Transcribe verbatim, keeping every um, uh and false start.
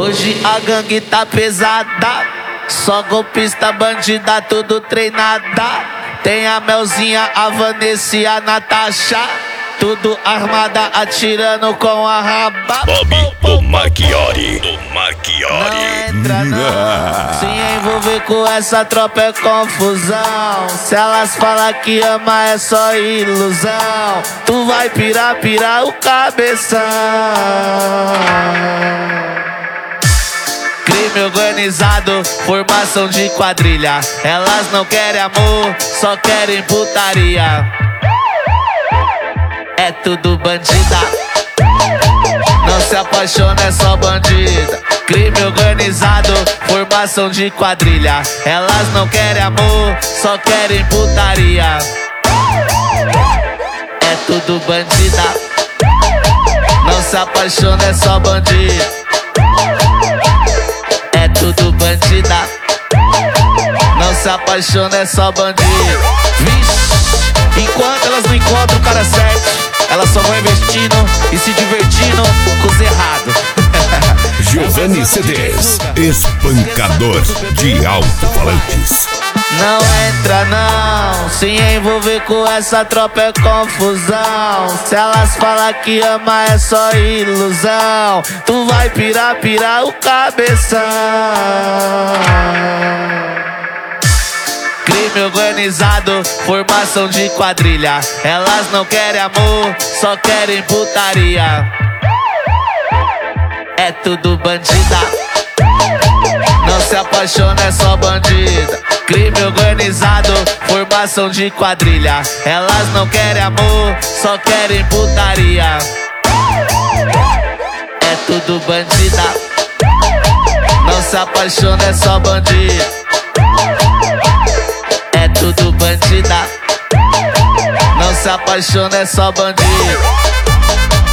Hoje a gangue tá pesada, só golpista, bandida, tudo treinada. Tem a Melzinha, a Vanessa e a Natasha, tudo armada, atirando com a raba. Bobby, o Marchiori, o Marchiori. Não entra não, se envolver com essa tropa é confusão. Se elas falam que ama é só ilusão. Tu vai pirar, pirar o cabeção. Crime organizado, formação de quadrilha. Elas não querem amor, só querem putaria. É tudo bandida, não se apaixona, é só bandida. Crime organizado, formação de quadrilha. Elas não querem amor, só querem putaria. É tudo bandida, não se apaixona, é só bandida. É tudo bandida, não se apaixona, é só bandido. Vixe, enquanto elas não encontram o cara certo, elas só vão investindo e se divertindo com os errados. Giovanni C Ds, espancador de alto-falantes. Não entra não, se envolver com essa tropa é confusão. Se elas falam que ama é só ilusão. Tu vai pirar, pirar o cabeção. Crime organizado, formação de quadrilha. Elas não querem amor, só querem putaria. É tudo bandida, não se apaixona, é só bandida. Crime organizado, formação de quadrilha. Elas não querem amor, só querem putaria. É tudo bandida, não se apaixona, é só bandida. É tudo bandida, não se apaixona, é só bandido.